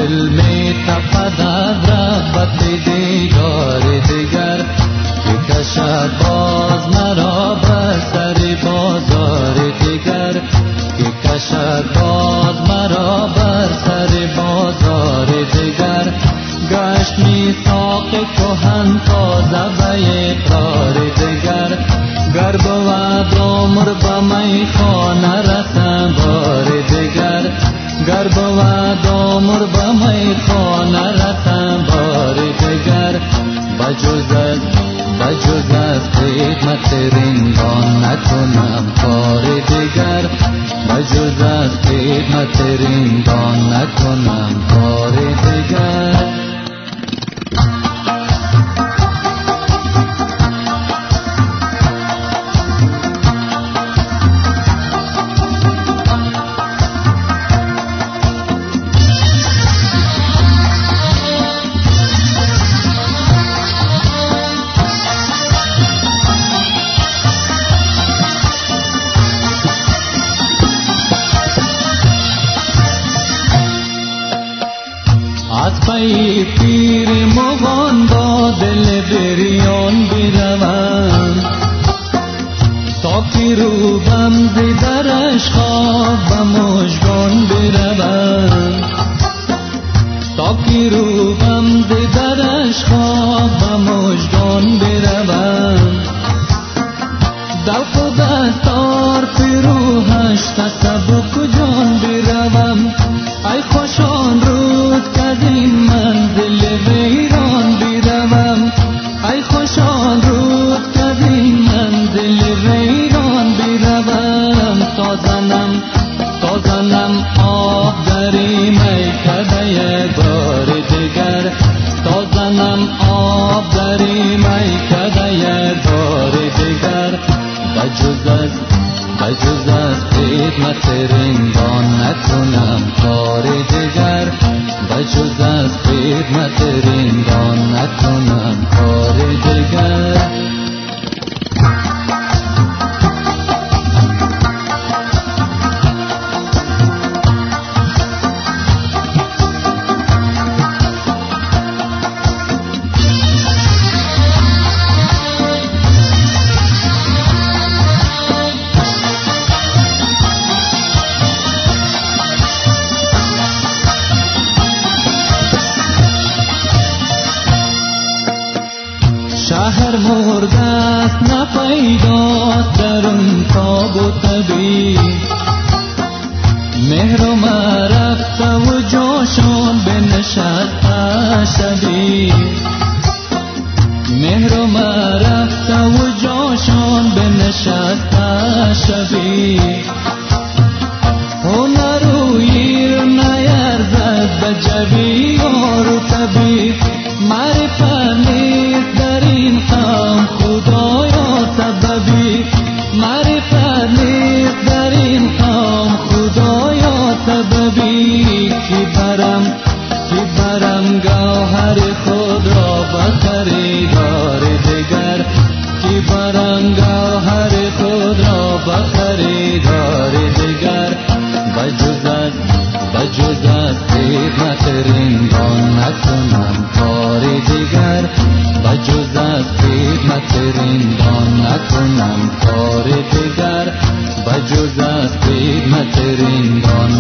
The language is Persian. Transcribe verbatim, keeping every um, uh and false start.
دل می تپد از رغبت دیدار دیگر که کشد باز مرا بر سر بازار دیگر که کشد باز مرا بر سر بازار دیگر گشت میثاق کهن تازه به اقرار دیگر گر بود عمر به میخانه رسم بار دیگر گر بود عمر به میخانه رسم بار دیگر بجز از بجز از خدمت رندان نکنم کار دیگر بجز از خدمت رندان نکنم کار دیگر از پای پیر مغان با دل بریان بروم تا که روبم ز درش خواب به مژگان بروم تا که روبم ز درش خواب به مژگان بروم در خود از تار روحش سبک جان بروم ای خوشان روز که از این منزل ویران بروم ای خوشان روز که از این منزل ویران بروم تا زنم تا زنم آب در میکده یک بار دیگر تا زنم آب در میکده یک بار دیگر بجز از بجز از خدمت رندان نکنم کار دیگر بجز از خدمت رندان نکنم کار دیگر شهر مرده است نپیداست در اون تاب و طبیب مهرم رفته و جاشان بنشسته شدید مهرم رفته و جاشان بنشسته شدید هنر و ایر نیرزد به جویار و طبیب معرفت نیست در این قوم خدایا سببی معرفت نیست در این قوم خدایا سببی کی برم کی برم گوهر خود را به خریدار دیگر کی برم گوهر خود را به خریدار دیگر بجز از بجز از خدمت رندان نکنم کار دیگر بجز از خدمت رندان نکنم کار دیگر بجز از خدمت رندان